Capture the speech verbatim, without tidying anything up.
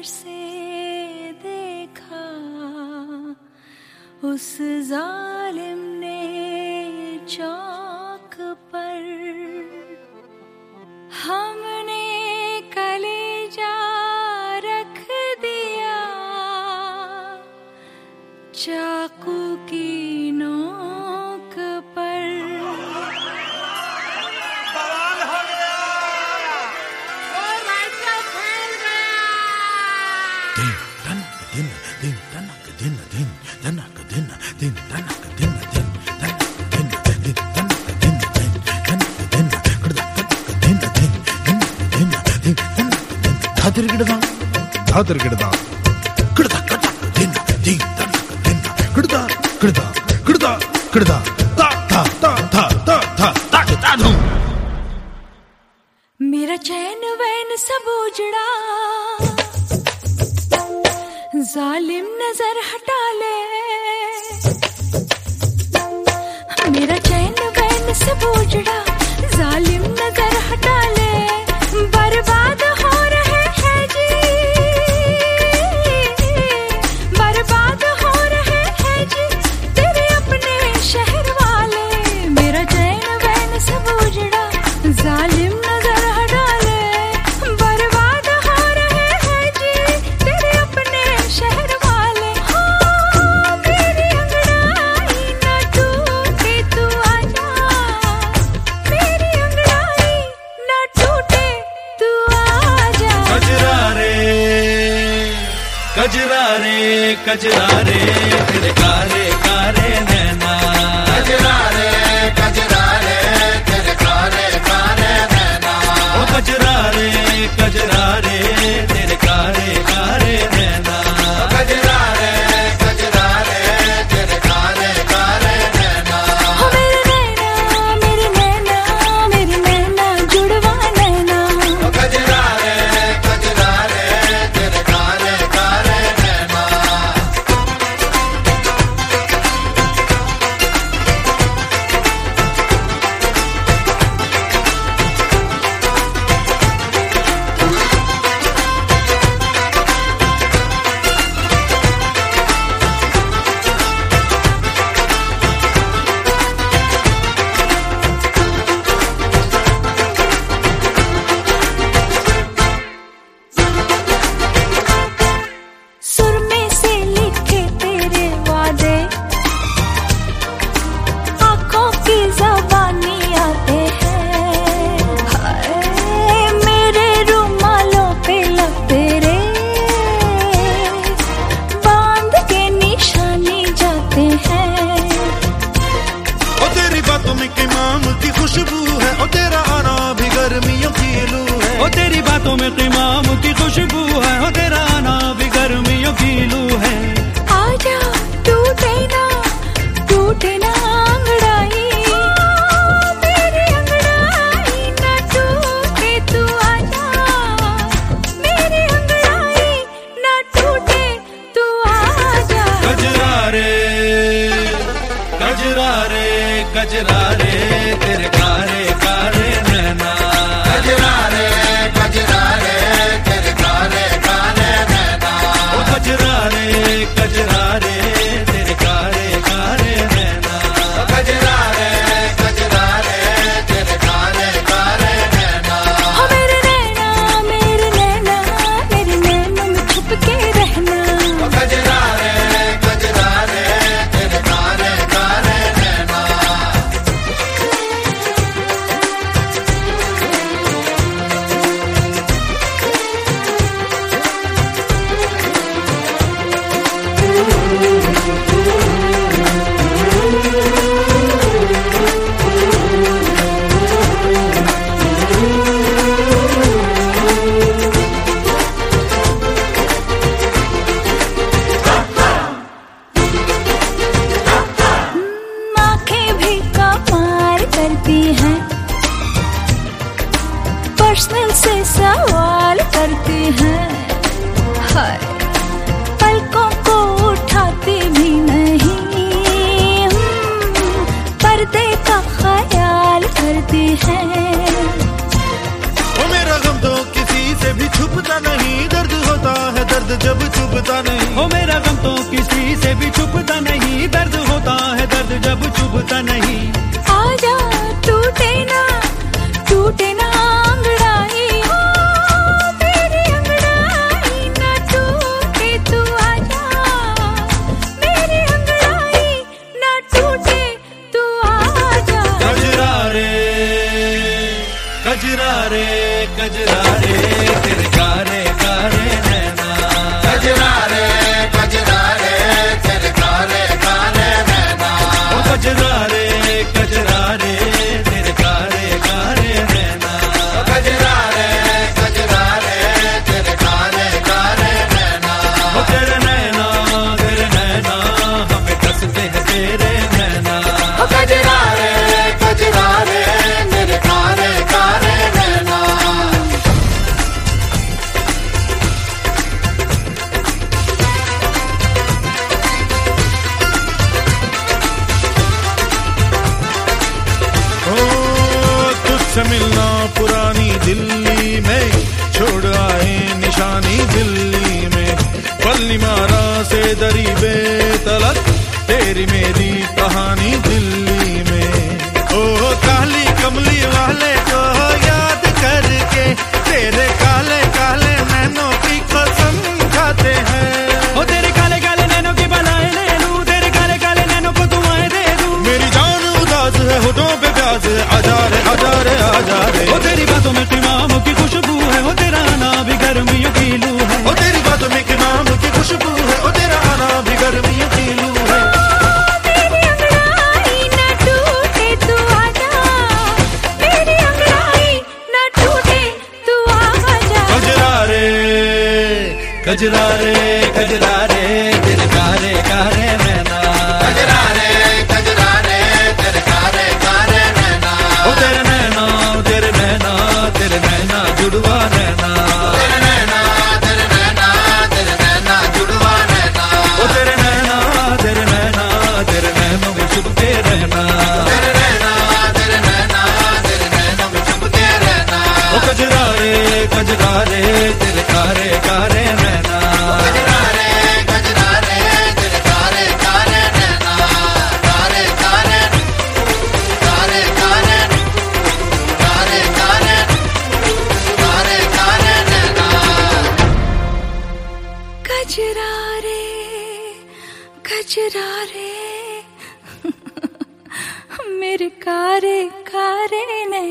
से देखा उस जालिम ने चौक पर, हमने कलेजा रख दिया चाकू की नोक पर। बवाल हो गया और राइटर फैल गया। दिन दिन तनक दिन दिन तनक दिन दिन तनक दिन दिन तनक दिन दिन तनक दिन दिन तनक दिन कड़दा तनक दिन दिन दिन दिन तनक दिन धातर गिड़दा धातर गिड़दा कड़दा कड़दा दिन दिन तनक दिन कड़दा कड़दा कड़दा कड़दा ता ता ता ता ता ता ता ता धू। मेरा चैन वैन सब उजड़ा, जालिम नजर हटा ले। मेरा चैन वैन सब उजड़ा, जालिम नजर हटा ले। बर्बाद हो रहे हैं जी, बर्बाद हो रहे हैं जी तेरे अपने शहर वाले। मेरा चैन वैन सब उजड़ा, जालिम नजर हटा ले। बर्बाद हो रहे हैं जी तेरे अपने शहर वाले। हो मेरी अंगड़ाई न टूटे तू आजा, मेरी अंगड़ाई न टूटे तू आजा। कजरा रे कजरा रे कजरा रे तेरे कारे कारे नैना। कजरा रे कजरा रे तेरे कारे कारे नैना। ओ कजरा रे कजरा रे तेरे कारे कारे नैना। कजरा रे कजरा रे तेरे कारे कारे नैना। हो मेरे नैना मेरे नैना मेरे नैना जुड़वा नैना। कजरा रे कजरा रे तेरे कारे कारे नैना। सुर में से लिखे तेरे वादे, आंखों की ज़बानी आते हैं। हाय मेरे रुमालों पे लब तेरे बांध के निशानी जाते हैं। ओ तेरी बातों में क़िमाम की खुशबू है, ओ तेरा आना भी गर्मियों की लू है। ओ तेरी बातों में क़िमाम की खुशबू है, ओ तेरा आना भी गर्मियों की लू है। आजा टूटे ना टूटे ना अंगड़ाई, मेरी अंगड़ाई ना टूटे तू आजा। मेरी अंगड़ाई ना टूटे तू आजा। कजरा रे कजरा रे कजरा रे तेरे कारे कारे नैना। कजरा रे कजरा रे तेरे कारे कारे नैना। ओ कजरा रे कजरा रे तेरे कारे कारे नैना। कजरा रे कजरा रे तेरे कारे कारे नैना। हो मेरे नैना मेरे नैना मेरे नैनों में छुप के रहना। कजरा रे कजरा रे तेरे कारे कारे नैना। आंखें भी कमाल करती हैं, पर्सनल से सवाल करती हैं। हाय पलकों को उठाती भी नहीं, हम्म, पर्दे का ख्याल करती हैं। ओ मेरा गम तो किसी से भी छुपता नहीं, दर्द होता है दर्द जब चुभता नहीं। हो मेरा गम तो किसी से भी छुपता नहीं, दर्द होता है दर्द जब चुभता नहीं। आजा टूटे ना टूटे ना अंगड़ाई, ओ मेरी अंगड़ाई ना टूटे, तू आजा मेरी अंगड़ाई ना टूटे, तू आजा। कजरा रे कजरा रे कजरा रे तेरे कारे कारे नैना, कजरा रे कजरा रे तेरे काले काले नैना। ओ कजरा रे कजरा रे तेरे कारे कारे नैना। कजरा रे कजरा रे तेरे काले काले नैना। ओ तेरे नैना तेरे नैना हमें कसते हैं तेरे नैना। ओ कजरा रे कजरा रे तेरे काले काले नैना। तुझसे मिलना पुरानी दिल्ली में, छोड़ आए निशानी दिल्ली में। पल्ली मारा से दरी बेतलक, तेरी मेरी कहानी दिल्ली में। ओ काली कमली वाले को याद करके, तेरे काले काले नैनों की कसम खाते हैं। ओ तेरे काले काले नैनों की बलाएं ले लूं, तेरे काले काले नैनों को दुआएं दे दूं। मेरी जान उदास है होठों पे प्यास है, आजा रे आजा रे आजा रे। ओ तेरी बातों में क़िमाम की खुशबू है, ओ तेरा आना भी गर्मियों की लू है। ओ तेरी बातों में क़िमाम की खुशबू है, ओ तेरा आना भी गर्मियों की लू है। मेरी अंगड़ाई ना टूटे, तू आजा मेरी अंगड़ाई ना टूटे, तू आजा। कजरा रे कजरा रे कजरा रे तेरे कारे कारे नैना। कजरा रे कजरा रे तेरे काले काले नैना। ओ तेरे नैना तेरे नैना तेरे नैना जुड़वा नैना। तेरे नैना तेरे नैना तेरे नैना जुड़वा नैना। ओ तेरे नैना तेरे नैना तेरे नैनों में छुपके रहना। तेरे नैना तेरे नैना तेरे नैनों में छुपके रहना। ओ कजरा रे कजरा रे तेरे कारे कारे नैना। कजरा रे कजरा रे तेरे काले काले नैना। काले काले काले काले काले काले काले काले नैना। कजरा रे कजरा रे मेरे कारे कारे ने